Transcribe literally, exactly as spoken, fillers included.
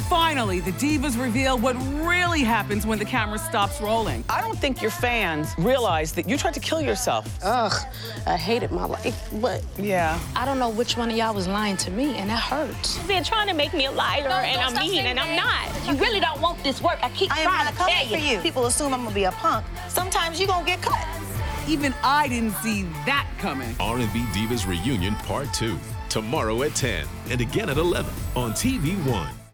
Finally, the divas reveal what really happens when the camera stops rolling. I don't think your fans realize that you tried to kill yourself. Ugh, I hated my life, but yeah. I don't know which one of y'all was lying to me, and that hurts. They're trying to make me a liar, Don't- and don't I'm mean, and I'm not. You really don't want this work. I keep I am trying not to coming tell for you. People assume I'm gonna be a punk. Sometimes you gonna get cut. Even I didn't see that coming. R and B Divas Reunion Part two, tomorrow at ten and again at eleven on T V One.